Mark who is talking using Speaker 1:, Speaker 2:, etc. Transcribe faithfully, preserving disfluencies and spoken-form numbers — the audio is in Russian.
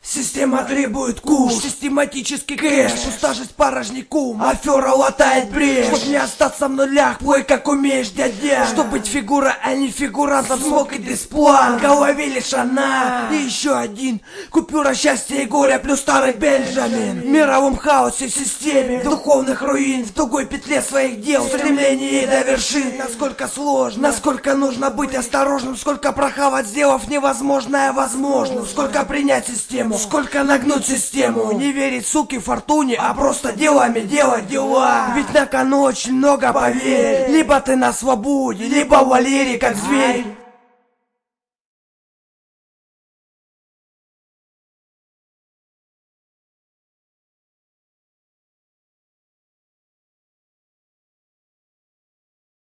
Speaker 1: Система требует куш, систематический кэш, пустажить порожнику, афера латает брешь. Чтоб не остаться в нулях, плой как умеешь, дядя. Чтоб быть фигурой, а не фигурантом, смог и дисплан. В голове лишь она, и еще один. Купюра счастья и горя, плюс старый Бенджамин. В мировом хаосе, системе, в духовных руин, в тугой петле своих дел, в стремлении до вершин. Насколько сложно, насколько нужно быть осторожным, сколько прохавать, сделав невозможное возможным. Сколько принять систему, сколько нагнуть систему. Не верить, суки, фортуне, а просто делами делать дела. Ведь на кону очень много, поверь. Либо ты на свободе, либо Валерий как зверь.